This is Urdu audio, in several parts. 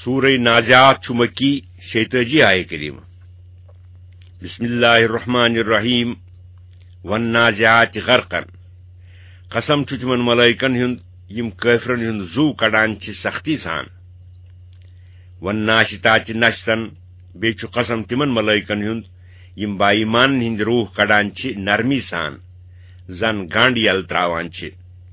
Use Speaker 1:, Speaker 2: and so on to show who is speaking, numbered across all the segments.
Speaker 1: سورہ نازعات چھ مکی 36 آیہ کریمہ بسم اللہ الرحمن الرحیم والنازعات غرقا قسم چھ تمن ملائکن ہند یم کافرن ہند زو کڑان چھ سختی سان والناشطات نشطن بی چھ قسم تمن ملائکن ہند یم با ایمان ہند روح کڑان چھ نرمی سان زن گانڈ یل تراوان چھ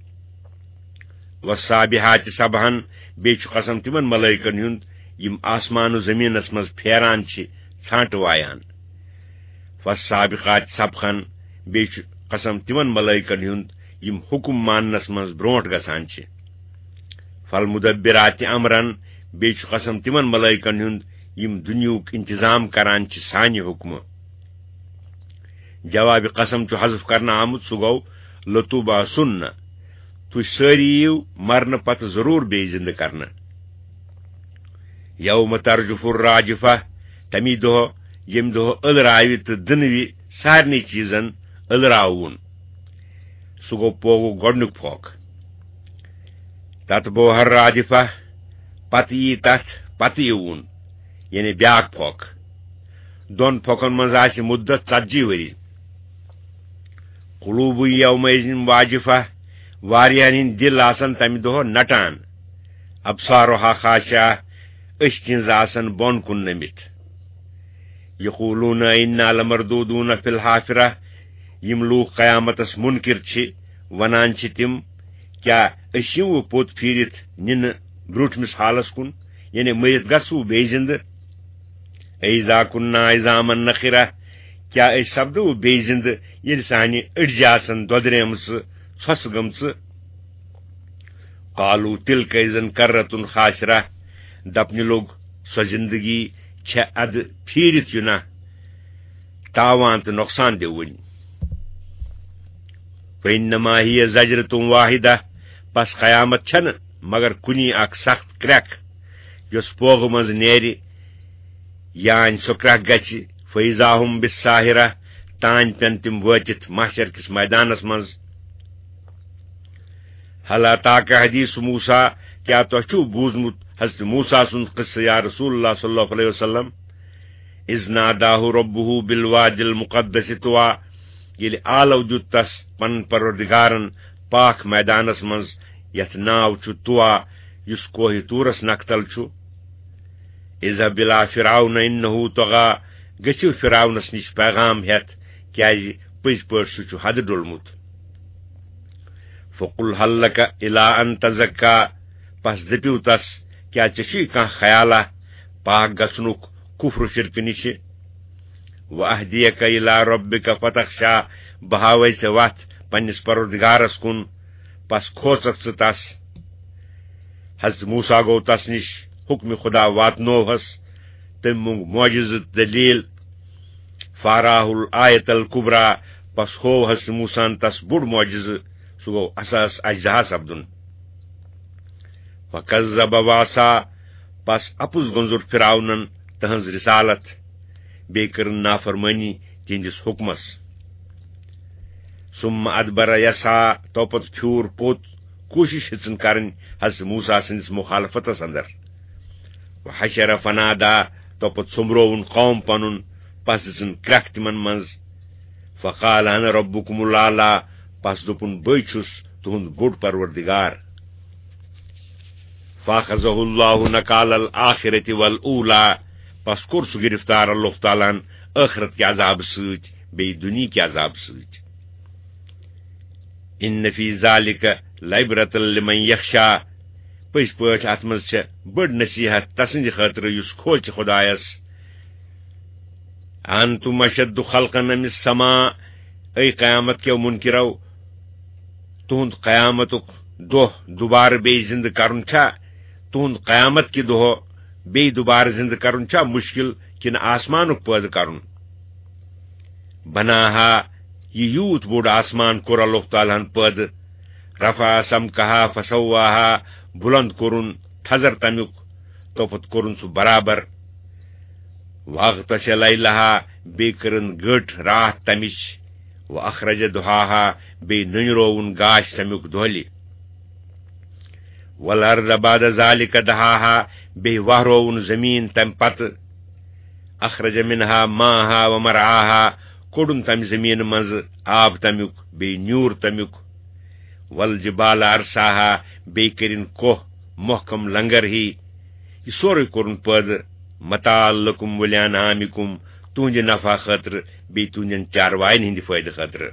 Speaker 1: والسابحات سبحن بی چھ قسم تمن ملائکن ہند یم آسمان و زمینس مز پھیران چھ ژھانٹ وایان والسابقات سبقن بی چھ قسم تمن ملائکن ہند یم حکم ماننس مز برونٹ گسان چھ فالمدبرات امرن بی چھ قسم تمن ملائکن ہند یم دنیوک انتظام کران چھ سانہ حکم جواب قسم چھ حذف کرنا آمد سہ گو لطوبہ سنہ تھی ساری یو مرن پتہ ضرور بی زندہ کرنا یوم ترجف الراجفہ تمی دہ یم دہ الراوی تو دنوی سارنی چیزن الراون سہ گو پوگو گڈنک پھوک تت بوہر رادفہ پتہ یی تت پتہ یون یعنی بیاک پھوک دون پھوکن مز آس مدت 40 وری قلوب یومئذ واجفہ واریاہن ہند دل آسن تمہ دہ نٹان ابصارها خاشعہ أچھ تہنز آسن بون کن نمت یقولون انا لمردودون فی الحافرہ یم لوگ قیامتس منکر چھ ونان چھ تم کیا اشیو پوت پھیرت نن بروٹمس حالس کن یعنی مرت گسو بی زندہ ایزا کننا عظاما نخرہ کیا اس سپدو بی زندہ یل سانہ اڑجہ آسن دودریمس ژھوس گمژ قالو تلک اذن کرۃ خاسرہ دپنہ لوگ سو زندگی چھ اد پھیرت ینا تاوان تو نقصان دہ ون فإنما ہی زجرۃ واحدہ پس قیامت چھن مگر کنی اک سخت کرک یس پوغ مز نیرِ یان سو کرک گچ فإذا هم بالساہرہ تان پین تم واتت محشر کس میدانس مز حل اتاک حدیث موسیٰ کیا تو چھو بوزمت حضرت موسیٰ سن قصہ یا رسول اللہ صلی اللہ علیہ وسلم اذ ناداہ ربہ بالواد المقدس طوا یل آلو دیت تس پن پروردگارن پاک میدانس مز یت ناو چھ طوا یس کوہ تورس نکتل چھ اذهب الى فرعون انه طغى گچھو فرعونس نش پیغام ہیت کیاز پز پٲٹھۍ سہ چھ حد ڈولمت فقل هل لك الى ان تزكى پس دپیو تس کیا چھی کان خیالہ پاک گژھنک کفر شرک نش واہدیک الى ربک فتخشى بہاوے ژے وتھ پنس پروردگارس کن پس کھوژکھ ژٕ تس حضرت موسیٰ گو تس نش حکم خدا واتنوہس تم مونگ معجزہ دلیل فاراہ الآیت الکبریٰ پس ہو حضرت موسیٰ تس بوڑ معجزہ سہ گو اساس اجزہا سپدن فکذب وعصا پس اپز گنزر فرعونن تہنز رسالت بی کرن نافرمانی تہندس حکمس ثم ادبر یسعی توپت پھیور پوت کوشش ہچن کرن حضرت موسیٰ سندس مخالفتس اندر وحشر فنادا توپت سمرون قوم پنن پس دژن کرک تمن منز فقال انا ربکم الاعلی پس دپن بے چھس تہند بوڑ پروردگار فاخذہ اللہ نکال الآخرۃ والاولی پس کور سہ گرفتار اللہ تعالیٰ ٲخرت کے عذاب ست بی دنیا کے عذاب ست ان فی ذالک لعبرۃ لمن یخشی پز پٲٹھۍ اتھ منز چھ بڑ نصیحت تسند خاطر یس کھوژِ خدایس انتم اشد خلقا من السماء اے قیامت کے منکرو تہند قیامتک دہ دوبارہ بی زندہ کرن چھا تہند قیامت کی دہ بی دوبارہ زندہ کرن چھا مشکل کن آسمانک پید کرن بناہا یہ یوت بوڑ آسمان کور اللہ تعالیٰ ہن پید رفع سمکہا فسواہا بلند کرن تھزر تمیک توپت کرن سہ برابر واغطش لیلہا بی کرن گٹ رات تمچ واخرج دہاہا بی ننروون گاش تمیک دہلی والارض بعد ذلك دحاها بے وہرون زمین تم پت اخرج منها ماها ومرعاها کوڑن تم زمین منز آب تمیک بے نیور تمیک والجبال ارساها بے کرن کوہ محکم لنگر ہی یہ سورے کورن پد متاع لکم ولانعامکم تہند نفع خاطر بی تہندین چاروائن ہند فائدہ خاطر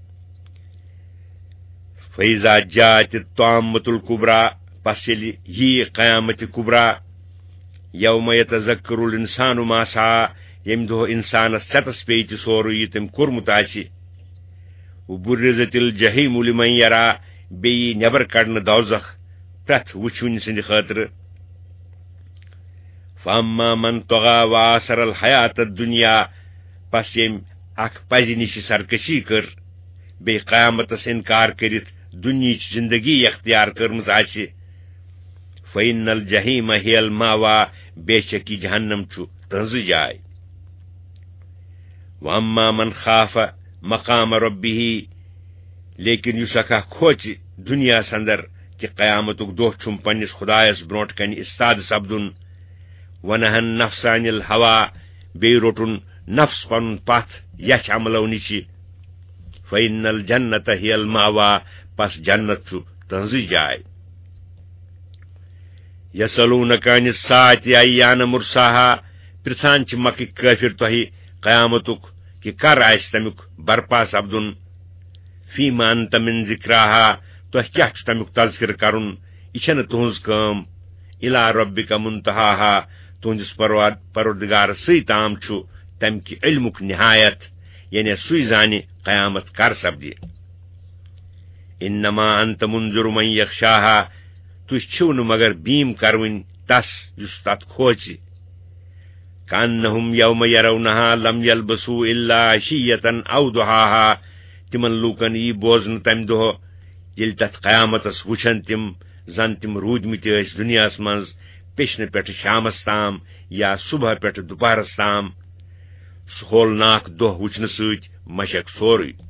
Speaker 1: فیضا جات الطامۃ الکبریٰ پس ییٚلہِ یی قیامت کبریٰ یوم یتذکر الانسان ما سعى ییٚمہِ دۄہ انسانس ستس پیٚیہِ تہِ سورُے یہِ تٔمۍ کوٚرمُت آسہِ وبرزت الجحیم لمن یرا بیٚیہِ نٮ۪بر کڑنہٕ دوزخ پرٛٮ۪تھ وٕچھوٕنۍ سٕنٛدِ خٲطرٕ فاما من طغى وآثر الحیات الدنیا پس ییٚمۍ اکھ پزِ نِش سرکشی کٔر بیٚیہِ قیامتس انکار کٔرِتھ دُنیہٕچ زندگی اختیار کٔرمٕژ آسہِ فإن الجحیم هی الماوا بے شک یہِ جہنم چھُ تٕہنٛزٕے جاے واما من خاف مقام ربه لیکن یُس اکھ کھوژِ دُنیاہس اندر کہ قیامتُک دۄہ چھُم پننِس خدایس برونٛٹھ کنہِ استاد سپدُن ونہن نفس عن الہوا بیٚیہِ روٹُن نفس پنُن پتھ یچھ عملو نِشہِ فإن الجنت هی الماوا پس جنت چھُ تٕہنٛزٕے جاے یسألونک عن الساعة ایان مرساہا پرژھان چھِ مکٕکۍ کٲفر تۄہہِ قیامتُک کہ کر آسہِ تمیُک برپا سپدُن فیما انت من ذکراہا تۄہہِ کیاہ چھُ تمیُک تذکر کرُن یہِ چھنہٕ تُہنٛز کٲم الی ربک منتہاہا تُہنٛدِس پروردگارسٕے تام چھُ تمہِ کہِ علمُک نہایت یعنی سُے زانہِ قیامت کر سپدِ انما انت منذر من یخشاہا تُہۍ چھِو نہٕ مگر بیٖم کروٕنۍ تس یُس تتھ کھوژِ کانہم یوم یرونہا لم یلبسوا الا عشیۃ او ضحاہا تمن لوکن یی بوزنہٕ تمہِ دۄہ ییٚلہِ تتھ قیامتس وٕچھن تِم زن تِم روٗدمٕتۍ ٲسۍ دُنیاہس منٛز پیشنہٕ پٮ۪ٹھٕ شامس تام یا صبح پٮ۪ٹھٕ دُپہرس تام سُہ ہولناک دۄہ وٕچھنہٕ سۭتۍ مشک سورُے